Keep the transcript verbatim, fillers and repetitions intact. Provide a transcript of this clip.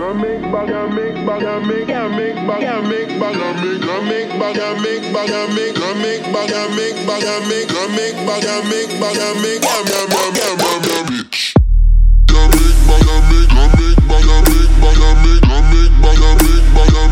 make baga make baga make ya make baga make baga make ya make baga make baga make ya make baga make baga make ya make baga make baga make ya ya ya ya ya bitch. Ya make baga make ya make baga make baga make ya make baga make baga